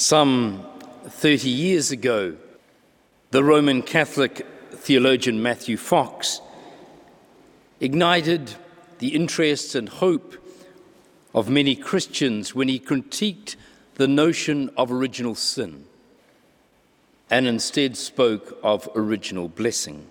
Some 30 years ago, the Roman Catholic theologian Matthew Fox ignited the interest and hope of many Christians when he critiqued the notion of original sin and instead spoke of original blessing.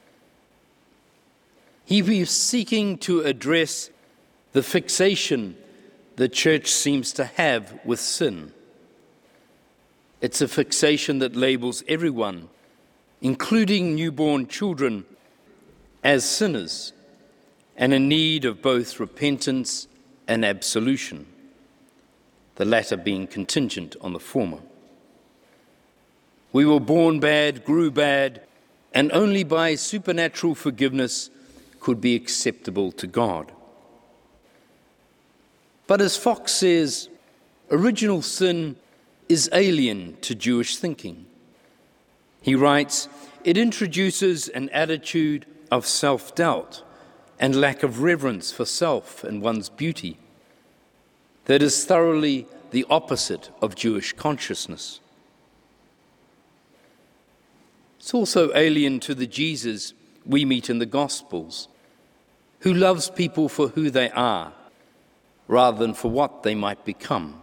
He was seeking to address the fixation the church seems to have with sin. It's a fixation that labels everyone, including newborn children, as sinners and in need of both repentance and absolution, the latter being contingent on the former. We were born bad, grew bad, and only by supernatural forgiveness could be acceptable to God. But as Fox says, original sin is alien to Jewish thinking. He writes, it introduces an attitude of self-doubt and lack of reverence for self and one's beauty that is thoroughly the opposite of Jewish consciousness. It's also alien to the Jesus we meet in the Gospels, who loves people for who they are, rather than for what they might become.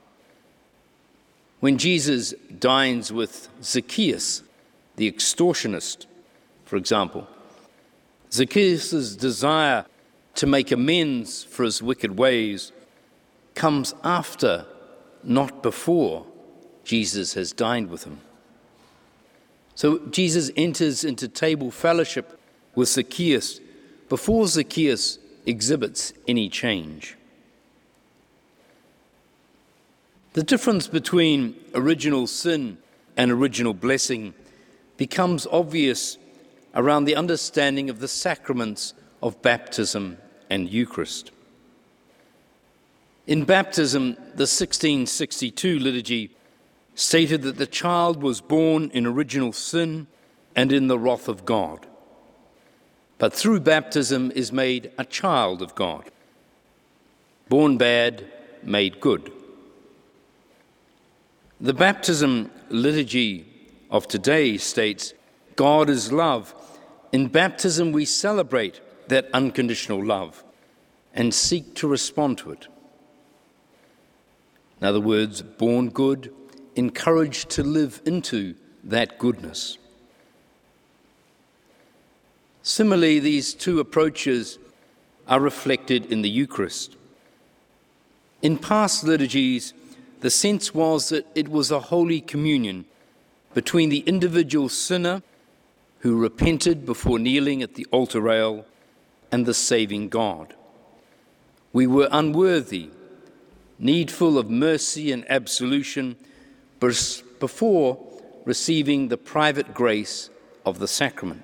When Jesus dines with Zacchaeus, the extortionist, for example, Zacchaeus' desire to make amends for his wicked ways comes after, not before, Jesus has dined with him. So Jesus enters into table fellowship with Zacchaeus before Zacchaeus exhibits any change. The difference between original sin and original blessing becomes obvious around the understanding of the sacraments of baptism and Eucharist. In baptism, the 1662 liturgy stated that the child was born in original sin and in the wrath of God, but through baptism is made a child of God, born bad, made good. The baptism liturgy of today states, God is love. In baptism, we celebrate that unconditional love and seek to respond to it. In other words, born good, encouraged to live into that goodness. Similarly, these two approaches are reflected in the Eucharist. In past liturgies, the sense was that it was a holy communion between the individual sinner who repented before kneeling at the altar rail and the saving God. We were unworthy, needful of mercy and absolution before receiving the private grace of the sacrament.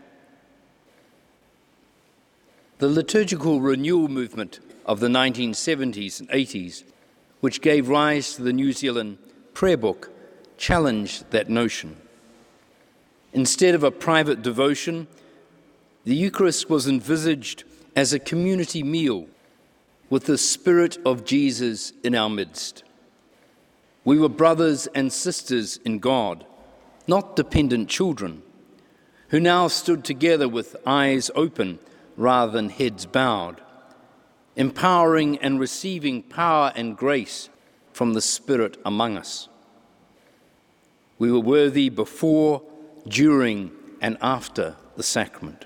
The liturgical renewal movement of the 1970s and 80s, which gave rise to the New Zealand prayer book, challenged that notion. Instead of a private devotion, the Eucharist was envisaged as a community meal with the Spirit of Jesus in our midst. We were brothers and sisters in God, not dependent children, who now stood together with eyes open rather than heads bowed, empowering and receiving power and grace from the Spirit among us. We were worthy before, during, and after the sacrament.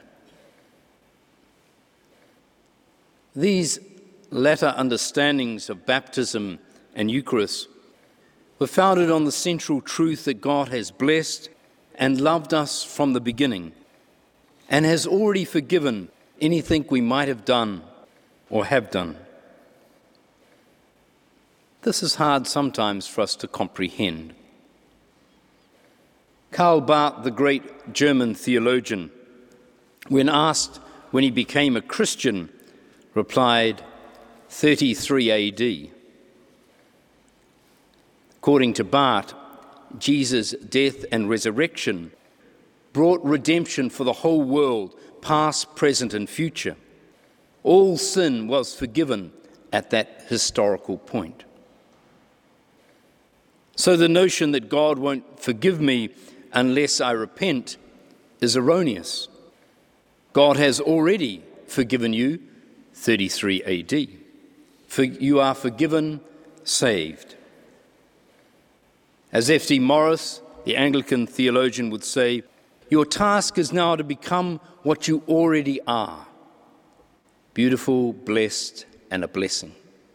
These latter understandings of baptism and Eucharist were founded on the central truth that God has blessed and loved us from the beginning and has already forgiven anything we might have done or have done. This is hard sometimes for us to comprehend. Karl Barth, the great German theologian, when asked when he became a Christian, replied, 33 AD. According to Barth, Jesus' death and resurrection brought redemption for the whole world, past, present, and future. All sin was forgiven at that historical point. So the notion that God won't forgive me unless I repent is erroneous. God has already forgiven you, 33 AD. You are forgiven, saved. As F.D. Morris, the Anglican theologian, would say, your task is now to become what you already are: beautiful, blessed, and a blessing.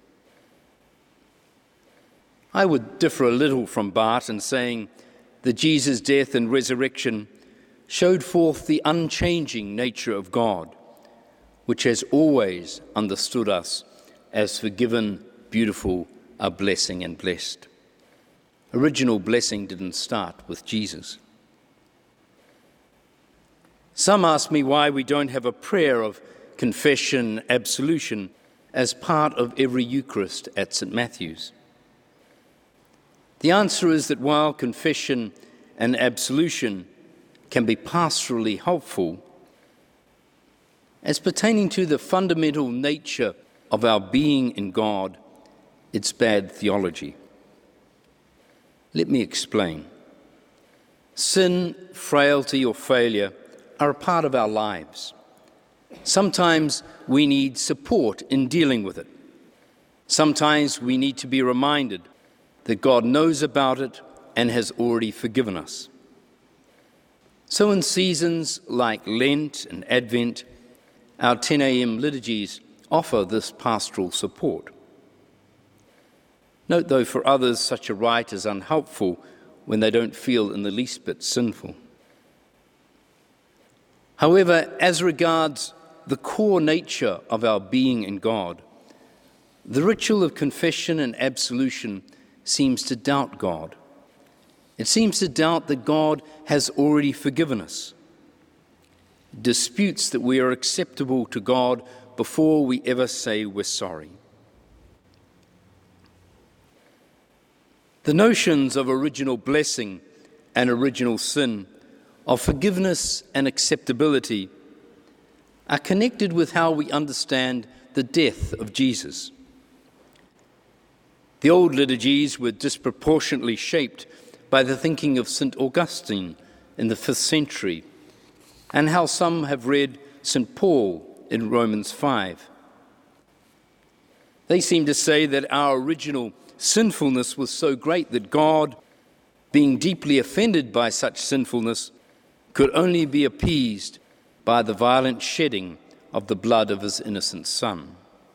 I would differ a little from Barth in saying that Jesus' death and resurrection showed forth the unchanging nature of God, which has always understood us as forgiven, beautiful, a blessing, and blessed. Original blessing didn't start with Jesus. Some ask me why we don't have a prayer of confession, absolution as part of every Eucharist at St. Matthew's. The answer is that while confession and absolution can be pastorally helpful, as pertaining to the fundamental nature of our being in God, it's bad theology. Let me explain. Sin, frailty, or failure are a part of our lives. Sometimes we need support in dealing with it. Sometimes we need to be reminded that God knows about it and has already forgiven us. So in seasons like Lent and Advent, our 10 a.m. liturgies offer this pastoral support. Note, though, for others, such a rite is unhelpful when they don't feel in the least bit sinful. However, as regards the core nature of our being in God, the ritual of confession and absolution seems to doubt God. It seems to doubt that God has already forgiven us. It disputes that we are acceptable to God before we ever say we're sorry. The notions of original blessing and original sin, of forgiveness and acceptability, are connected with how we understand the death of Jesus. The old liturgies were disproportionately shaped by the thinking of St. Augustine in the 5th century, and how some have read St. Paul in Romans 5. They seem to say that our original sinfulness was so great that God, being deeply offended by such sinfulness, could only be appeased by the violent shedding of the blood of his innocent Son.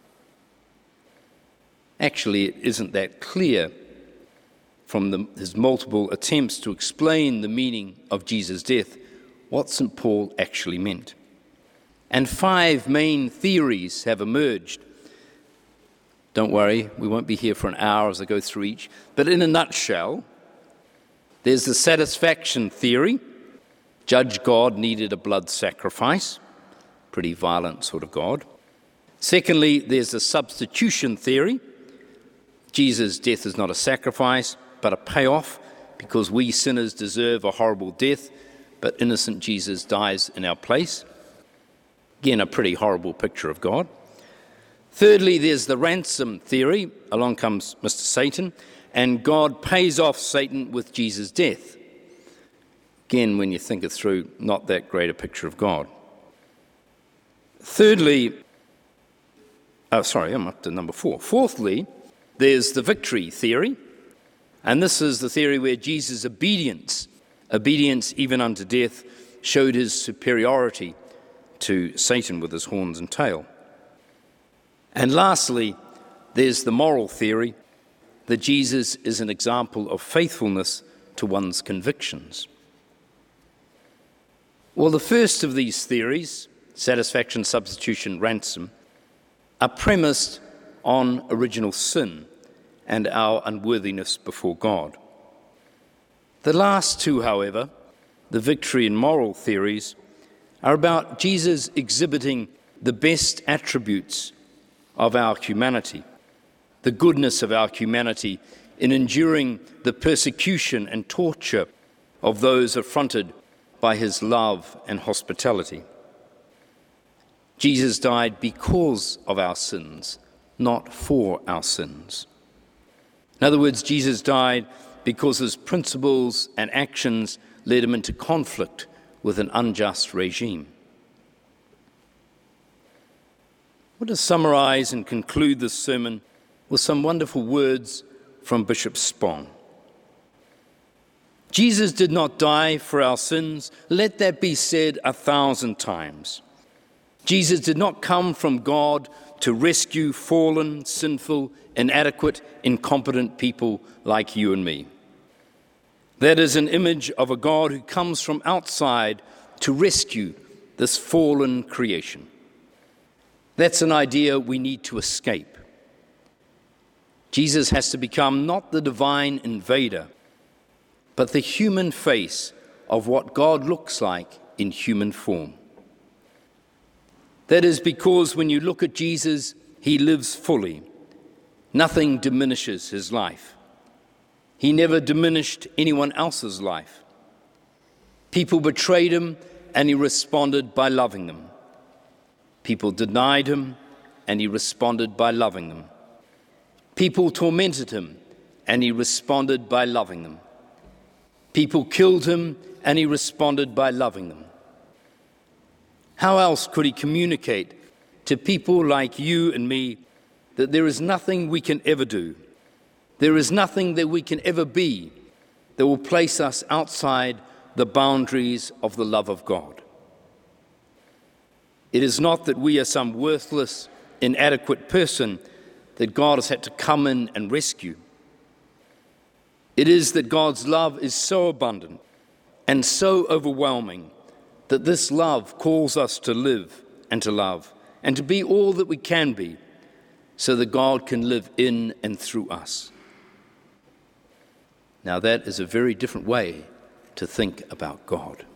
Actually, it isn't that clear from his multiple attempts to explain the meaning of Jesus' death what St. Paul actually meant. And 5 main theories have emerged. Don't worry, we won't be here for an hour as I go through each. But in a nutshell, there's the satisfaction theory. Judge God needed a blood sacrifice. Pretty violent sort of God. Secondly, there's the substitution theory. Jesus' death is not a sacrifice, but a payoff, because we sinners deserve a horrible death, but innocent Jesus dies in our place. Again, a pretty horrible picture of God. Thirdly, there's the ransom theory. Along comes Mr. Satan, and God pays off Satan with Jesus' death. Again, when you think it through, not that great a picture of God. I'm up to number 4. Fourthly, there's the victory theory, and this is the theory where Jesus' obedience even unto death, showed his superiority to Satan with his horns and tail. And lastly, there's the moral theory that Jesus is an example of faithfulness to one's convictions. Well, the first of these theories, satisfaction, substitution, ransom, are premised on original sin and our unworthiness before God. The last two, however, the victory and moral theories, are about Jesus exhibiting the best attributes of our humanity, the goodness of our humanity in enduring the persecution and torture of those affronted by his love and hospitality. Jesus died because of our sins, not for our sins. In other words, Jesus died because his principles and actions led him into conflict with an unjust regime. I want to summarize and conclude this sermon with some wonderful words from Bishop Spong. Jesus did not die for our sins. Let that be said 1,000 times. Jesus did not come from God to rescue fallen, sinful, inadequate, incompetent people like you and me. That is an image of a God who comes from outside to rescue this fallen creation. That's an idea we need to escape. Jesus has to become not the divine invader, but the human face of what God looks like in human form. That is because when you look at Jesus, he lives fully. Nothing diminishes his life. He never diminished anyone else's life. People betrayed him, and he responded by loving them. People denied him, and he responded by loving them. People tormented him, and he responded by loving them. People killed him, and he responded by loving them. How else could he communicate to people like you and me that there is nothing we can ever do, there is nothing that we can ever be that will place us outside the boundaries of the love of God? It is not that we are some worthless, inadequate person that God has had to come in and rescue. It is that God's love is so abundant and so overwhelming that this love calls us to live and to love and to be all that we can be so that God can live in and through us. Now that is a very different way to think about God.